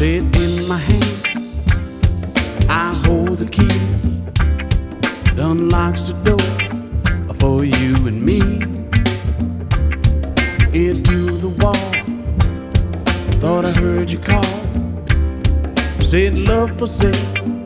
Said in my hand, I hold the key that unlocks the door for you and me. Ear to the wall, thought I heard you call. Said love for sale,